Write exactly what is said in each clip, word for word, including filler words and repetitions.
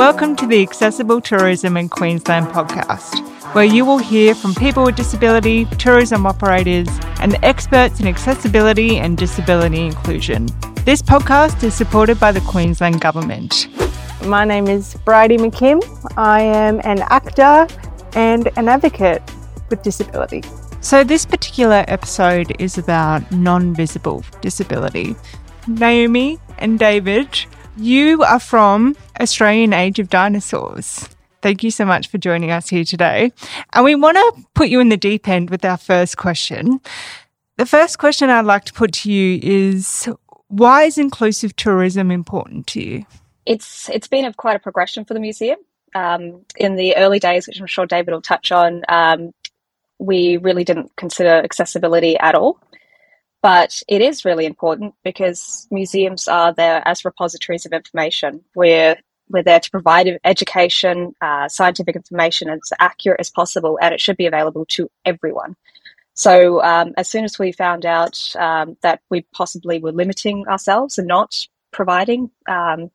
Welcome to the Accessible Tourism in Queensland podcast, where you will hear from people with disability, tourism operators, and experts in accessibility and disability inclusion. This podcast is supported by the Queensland Government. My name is Bridie McKim. I am an actor and an advocate with disability. So this particular episode is about non-visible disability. Naomi and David, you are from Australian Age of Dinosaurs. Thank you so much for joining us here today. And we want to put you in the deep end with our first question. The first question I'd like to put to you is, why is inclusive tourism important to you? It's It's been a, quite a progression for the museum. Um, in the early days, which I'm sure David will touch on, um, we really didn't consider accessibility at all. But it is really important because museums are there as repositories of information. We're, we're there to provide education, uh, scientific information as accurate as possible, and it should be available to everyone. So um, as soon as we found out um, that we possibly were limiting ourselves and not providing um,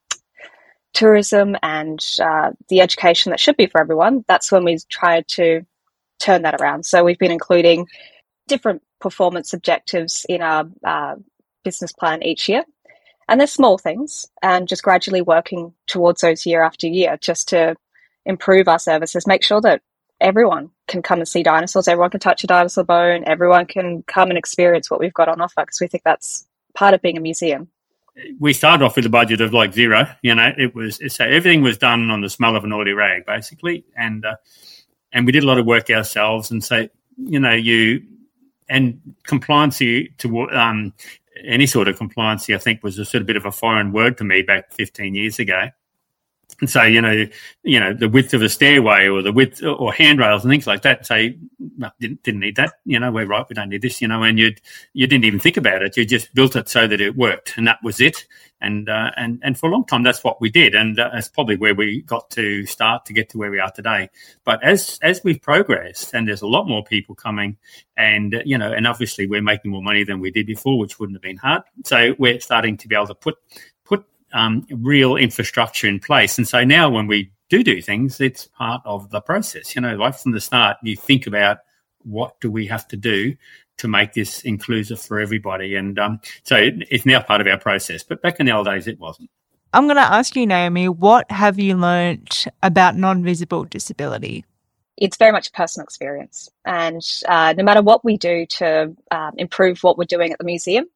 tourism and uh, the education that should be for everyone, that's when we tried to turn that around. So we've been including different performance objectives in our uh, business plan each year. And they're small things, and just gradually working towards those year after year just to improve our services, make sure that everyone can come and see dinosaurs, everyone can touch a dinosaur bone, everyone can come and experience what we've got on offer, because we think that's part of being a museum. We started off with a budget of like zero. You know, it was so everything was done on the smell of an oily rag, basically, and uh, and we did a lot of work ourselves. And so, you know, you and compliance to um, any sort of compliance, I think, was a sort of bit of a foreign word to me back fifteen years ago. And so, you know, you know, the width of a stairway or the width or handrails and things like that. Say, no, didn't, didn't need that. You know, we're right. We don't need this. You know, and you you didn't even think about it. You just built it so that it worked, and that was it. And uh, and and for a long time, that's what we did, and uh, that's probably where we got to start to get to where we are today. But as as we've progressed, and there's a lot more people coming, and uh, you know, and obviously we're making more money than we did before, which wouldn't have been hard. So we're starting to be able to put put um, real infrastructure in place. And so now when we do do things, it's part of the process. You know, right from the start, you think about what do we have to do to make this inclusive for everybody. And um, so it, it's now part of our process. But back in the old days, it wasn't. I'm going to ask you, Naomi, what have you learnt about non-visible disability? It's very much a personal experience. And uh, no matter what we do to um, improve what we're doing at the museum,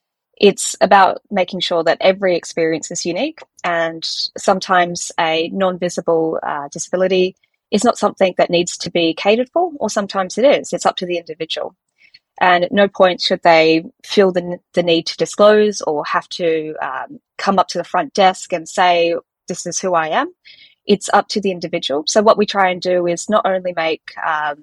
it's about making sure that every experience is unique. And sometimes a non-visible uh, disability is not something that needs to be catered for, or sometimes it is. It's up to the individual. And at no point should they feel the, the need to disclose or have to um, come up to the front desk and say, this is who I am. It's up to the individual. So what we try and do is not only make um,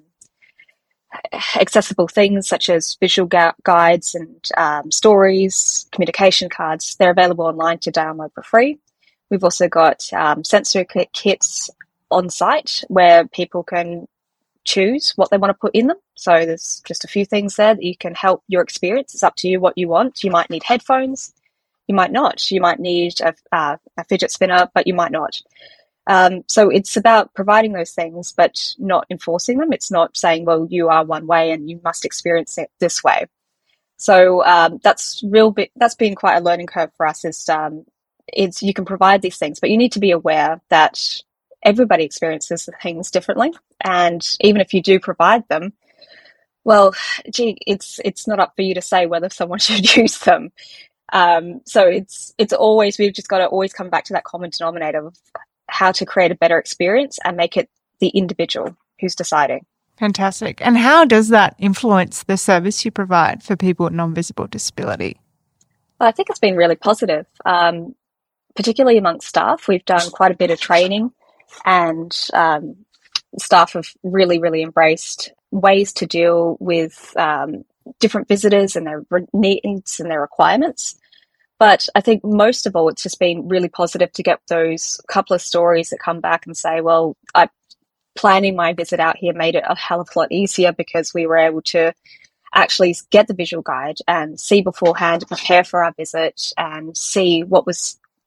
accessible things such as visual gu- guides and um, stories, communication cards. They're available online to download for free. We've also got um, sensory kits on site where people can choose what they want to put in them. So there's just a few things there that you can help your experience. It's up to you what you want. You might need headphones. You might not. You might need a, uh, a fidget spinner, but you might not. Um, so it's about providing those things, but not enforcing them. It's not saying, well, you are one way and you must experience it this way. So um, that's real bit. That's been quite a learning curve for us. Is um, it's you can provide these things, but you need to be aware that everybody experiences the things differently. And even if you do provide them, well, gee, it's it's not up for you to say whether someone should use them. Um, so it's it's always, we've just got to always come back to that common denominator of how to create a better experience and make it the individual who's deciding. Fantastic. And how does that influence the service you provide for people with non-visible disability? Well, I think it's been really positive, um, particularly amongst staff. We've done quite a bit of training, and um, staff have really, really embraced ways to deal with um, different visitors and their needs and their requirements. But I think most of all, it's just been really positive to get those couple of stories that come back and say, well, I planning my visit out here made it a hell of a lot easier because we were able to actually get the visual guide and see beforehand, prepare for our visit and see what was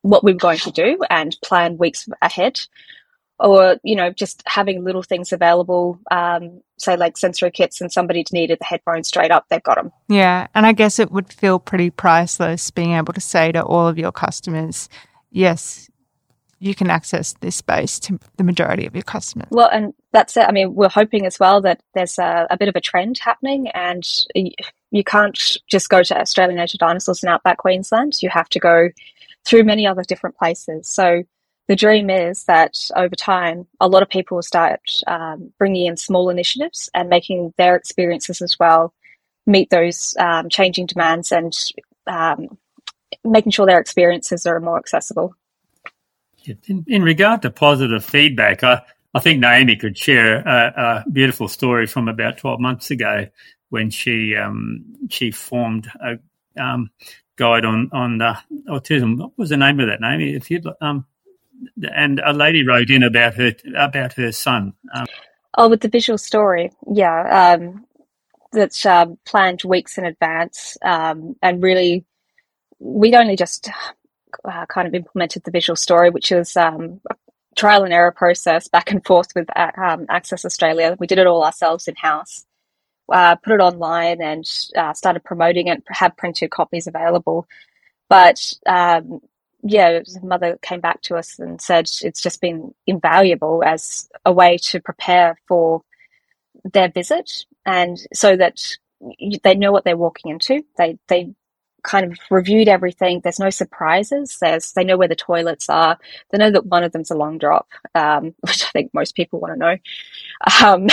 what we were going to do and plan weeks ahead. Or, you know, just having little things available, um, say like sensory kits, and somebody needed the headphones straight up, they've got them. Yeah, and I guess it would feel pretty priceless being able to say to all of your customers, yes, you can access this space to the majority of your customers. Well, and that's it. I mean, we're hoping as well that there's a, a bit of a trend happening, and you can't just go to Australian Age of Dinosaurs in Outback Queensland. You have to go through many other different places. So the dream is that over time, a lot of people will start um, bringing in small initiatives and making their experiences as well meet those um, changing demands, and um, making sure their experiences are more accessible. In, in regard to positive feedback, I, I think Naomi could share a, a beautiful story from about twelve months ago when she um, she formed a um, guide on on uh, autism. What was the name of that, Naomi? If you'd um. And a lady wrote in about her about her son. Um, oh, with the visual story, yeah, um, that's um, planned weeks in advance, um, and really, we'd only just uh, kind of implemented the visual story, which was um, a trial and error process back and forth with uh, um, Access Australia. We did it all ourselves in house, uh, put it online, and uh, started promoting it. Had printed copies available, but. Um, Yeah, the mother came back to us and said it's just been invaluable as a way to prepare for their visit, and so that they know what they're walking into. They they kind of reviewed everything. There's no surprises. There's they know where the toilets are. They know that one of them's a long drop, um, which I think most people want to know. Um,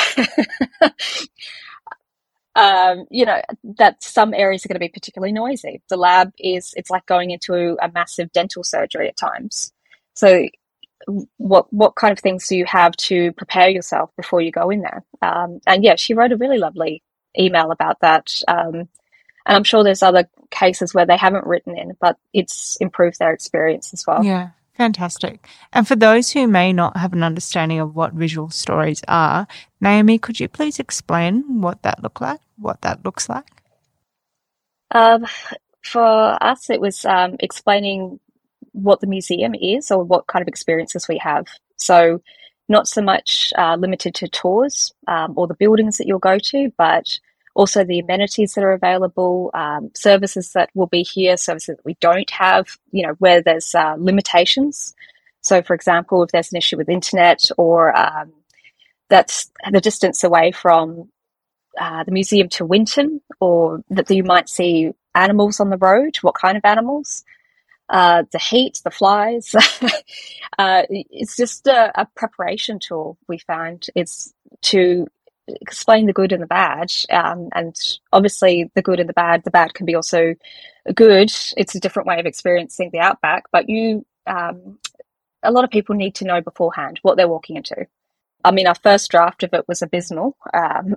Um, you know, that some areas are going to be particularly noisy. The lab is, it's like going into a massive dental surgery at times. So what what kind of things do you have to prepare yourself before you go in there? Um, and yeah, she wrote a really lovely email about that. Um, and I'm sure there's other cases where they haven't written in, but it's improved their experience as well. Yeah. Fantastic. And for those who may not have an understanding of what visual stories are, Naomi, could you please explain what that look like, what that looks like? Um, for us, it was um, explaining what the museum is or what kind of experiences we have. So not so much uh, limited to tours um, or the buildings that you'll go to, but also the amenities that are available, um, services that will be here, services that we don't have, you know, where there's uh, limitations. So, for example, if there's an issue with internet, or um, that's the distance away from uh, the museum to Winton, or that you might see animals on the road, what kind of animals, uh, the heat, the flies. uh, it's just a, a preparation tool, we find. It's to explain the good and the bad, um, and obviously the good and the bad. The bad can be also good. It's a different way of experiencing the outback, but you, um, a lot of people need to know beforehand what they're walking into. I mean, our first draft of it was abysmal. Um,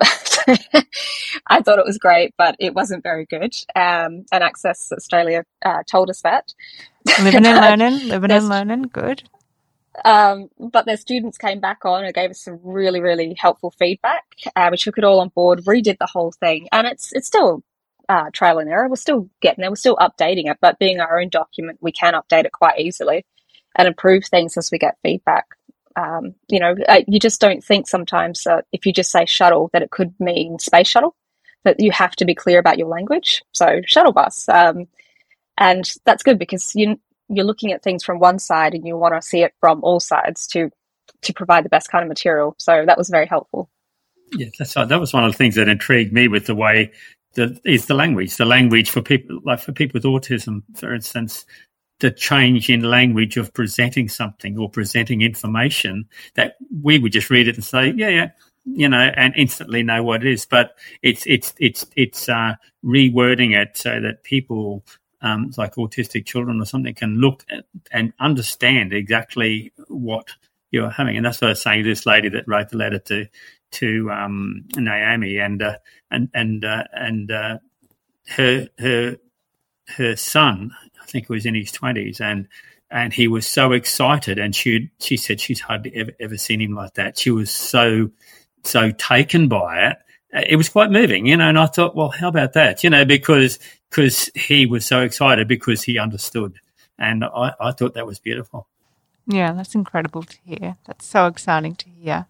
I thought it was great, but it wasn't very good. Um, and Access Australia uh, told us that. Living and learning, living and learning, good. Um, but their students came back on and gave us some really, really helpful feedback. Uh, we took it all on board, redid the whole thing, and it's it's still uh, trial and error. We're still getting there. We're still updating it, but being our own document, we can update it quite easily and improve things as we get feedback. Um, you know, uh, you just don't think sometimes uh, if you just say shuttle that it could mean space shuttle, that you have to be clear about your language. So shuttle bus. Um, and that's good because you you're looking at things from one side and you want to see it from all sides to to provide the best kind of material. So that was very helpful. Yeah, that's right. That was one of the things that intrigued me with the way that is the language, the language for people, like for people with autism, for instance, the change in language of presenting something or presenting information that we would just read it and say, yeah, yeah, you know, and instantly know what it is. But it's it's it's it's uh, rewording it so that people, um, like autistic children or something, can look at and understand exactly what you're having. And that's what I was saying to this lady that wrote the letter to to um, Naomi, and uh, and and uh, and uh, her her her son, I think, was in his twenties, and and he was so excited, and she she said she's hardly ever ever seen him like that. She was so so taken by it. It was quite moving, you know. And I thought, well, how about that, you know, because because he was so excited because he understood. And I, I thought that was beautiful. Yeah, that's incredible to hear. That's so exciting to hear.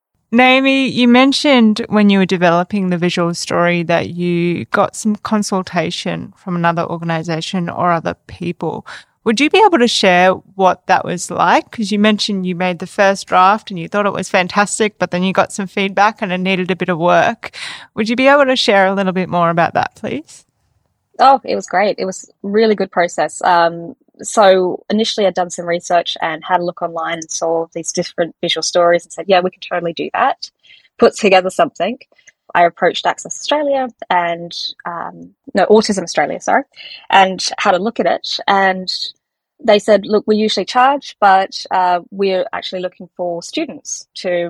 Naomi, you mentioned when you were developing the visual story that you got some consultation from another organisation or other people. Would you be able to share what that was like? Because you mentioned you made the first draft and you thought it was fantastic, but then you got some feedback and it needed a bit of work. Would you be able to share a little bit more about that, please? Oh, it was great. It was a really good process. Um, so initially I'd done some research and had a look online and saw these different visual stories and said, yeah, we can totally do that. Put together something. I approached Access Australia and, um, no, Autism Australia, sorry, and had a look at it. And they said, look, we usually charge, but uh, we're actually looking for students to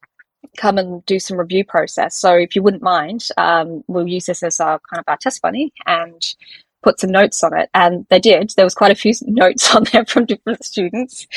come and do some review process. So if you wouldn't mind, um, we'll use this as our kind of our test bunny and put some notes on it. And they did. There was quite a few notes on there from different students,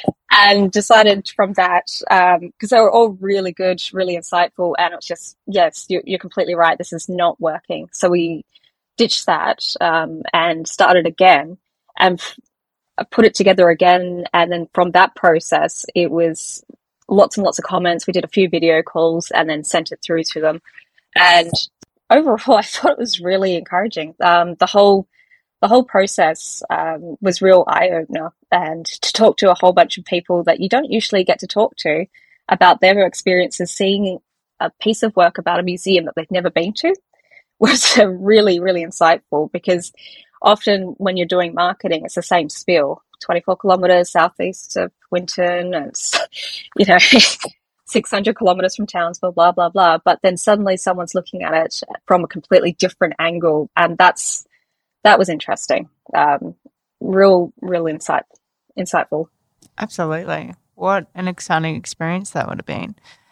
and decided from that, because um, they were all really good, really insightful. And it was just, yes, you're, you're completely right. This is not working. So we ditched that um, and started again and f- put it together again. And then from that process, it was lots and lots of comments. We did a few video calls and then sent it through to them. And overall, I thought it was really encouraging. Um, the whole the whole process um, was real eye-opener, and to talk to a whole bunch of people that you don't usually get to talk to about their experiences seeing a piece of work about a museum that they've never been to was really, really insightful, because often when you're doing marketing, it's the same spiel. twenty-four kilometres southeast of Winton, and it's, you know, six hundred kilometres from Townsville, blah, blah, blah. But then suddenly someone's looking at it from a completely different angle. And that's, that was interesting. Um, real, real insight, insightful. Absolutely. What an exciting experience that would have been.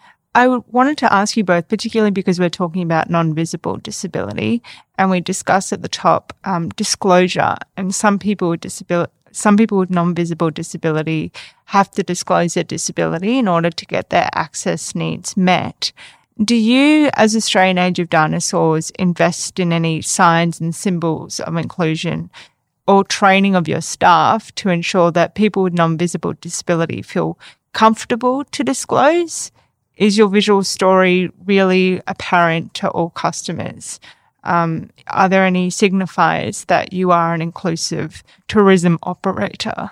I wanted to ask you both, particularly because we're talking about non-visible disability, and we discussed at the top um, disclosure, and some people with disability, some people with non-visible disability have to disclose their disability in order to get their access needs met. Do you, as Australian Age of Dinosaurs, invest in any signs and symbols of inclusion or training of your staff to ensure that people with non-visible disability feel comfortable to disclose? Is your visual story really apparent to all customers? Um, are there any signifiers that you are an inclusive tourism operator?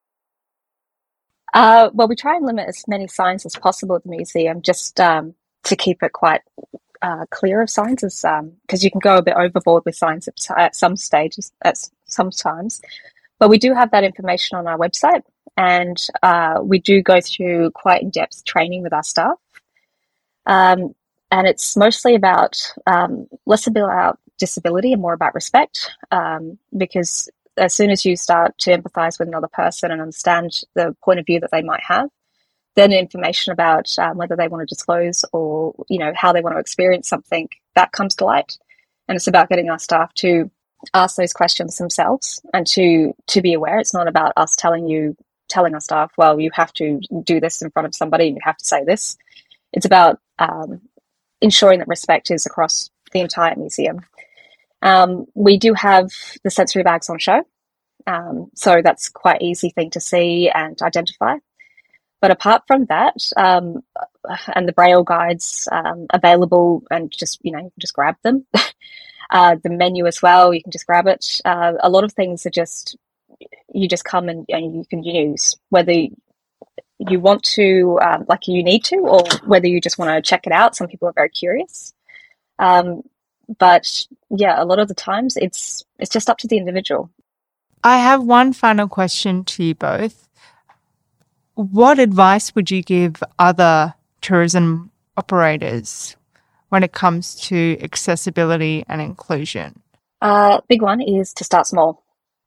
Uh, well, we try and limit as many signs as possible at the museum, just um, to keep it quite uh, clear of signs, as because um, you can go a bit overboard with signs at, at some stages, at sometimes. But we do have that information on our website, and uh, we do go through quite in-depth training with our staff. Um, and it's mostly about um, less about disability and more about respect, um, because as soon as you start to empathise with another person and understand the point of view that they might have, then information about um, whether they want to disclose or, you know, how they want to experience something, that comes to light. And it's about getting our staff to ask those questions themselves and to to be aware. It's not about us telling you, telling our staff, well, you have to do this in front of somebody and you have to say this. It's about um, ensuring that respect is across the entire museum. Um, we do have the sensory bags on show, um, so that's quite an easy thing to see and identify. But apart from that, um, and the Braille guides um, available, and just, you know, you can just grab them. uh, the menu as well, you can just grab it. Uh, a lot of things are just, you just come and, and you can use, whether you want to, um, like you need to, or whether you just want to check it out. Some people are very curious. Um, but yeah, a lot of the times it's it's just up to the individual. I have one final question to you both. What advice would you give other tourism operators when it comes to accessibility and inclusion? Uh, big one is to start small.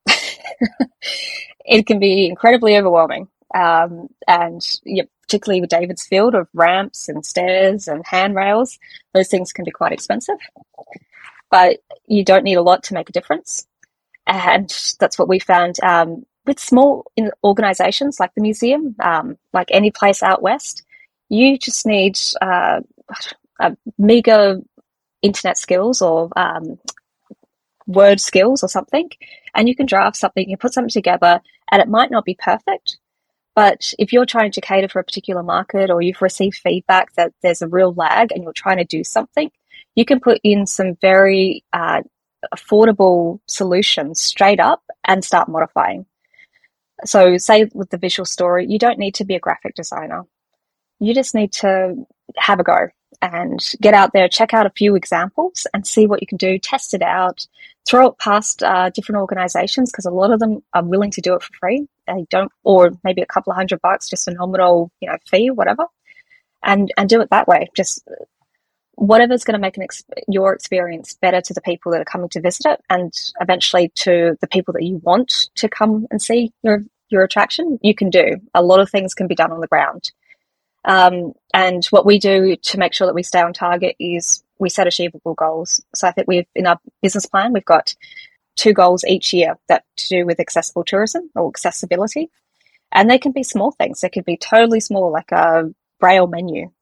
It can be incredibly overwhelming. Um, and yeah, particularly with David's field of ramps and stairs and handrails, those things can be quite expensive. But you don't need a lot to make a difference. And that's what we found um, with small in organisations like the museum, um, like any place out west. You just need uh, a meagre internet skills or um, word skills or something, and you can draft something, you put something together, and it might not be perfect. But if you're trying to cater for a particular market, or you've received feedback that there's a real lag and you're trying to do something, you can put in some very uh, affordable solutions straight up and start modifying. So say with the visual story, you don't need to be a graphic designer. You just need to have a go and get out there, check out a few examples and see what you can do, test it out, throw it past uh, different organizations, because a lot of them are willing to do it for free. They don't, or maybe a couple of hundred bucks, just a nominal, you know, fee or whatever, and, and do it that way. Just whatever's going to make an ex- your experience better to the people that are coming to visit it, and eventually to the people that you want to come and see your, your attraction, you can do. A lot of things can be done on the ground. Um, and what we do to make sure that we stay on target is we set achievable goals. So I think we've, in our business plan, we've got two goals each year that to do with accessible tourism or accessibility. And they can be small things. They could be totally small, like a Braille menu,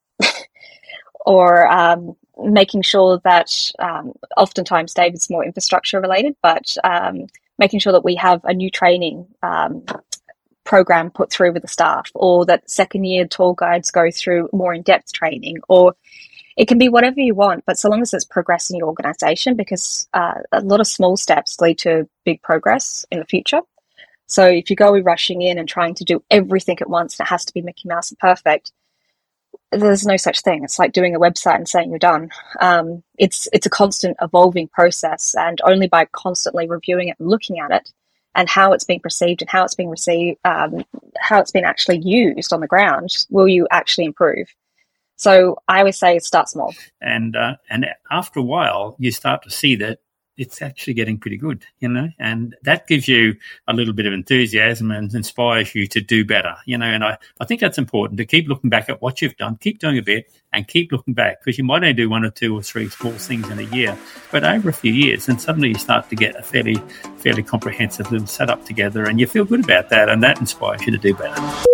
or um, making sure that um, oftentimes David's more infrastructure related, but um, making sure that we have a new training um, program put through with the staff, or that second year tour guides go through more in-depth training, or it can be whatever you want, but so long as it's progressing your organization, because uh, a lot of small steps lead to big progress in the future. So if you go rushing in and trying to do everything at once and it has to be Mickey Mouse and perfect, there's no such thing. It's like doing a website and saying you're done. Um, it's it's a constant evolving process, and only by constantly reviewing it and looking at it and how it's being perceived and how it's being received, um, how it's been actually used on the ground, will you actually improve. So I always say start small. And uh, and after a while, you start to see that it's actually getting pretty good, you know, and that gives you a little bit of enthusiasm and inspires you to do better, you know, and I, I think that's important, to keep looking back at what you've done, keep doing a bit and keep looking back, because you might only do one or two or three small things in a year, but over a few years, and suddenly you start to get a fairly, fairly comprehensive little setup together, and you feel good about that, and that inspires you to do better.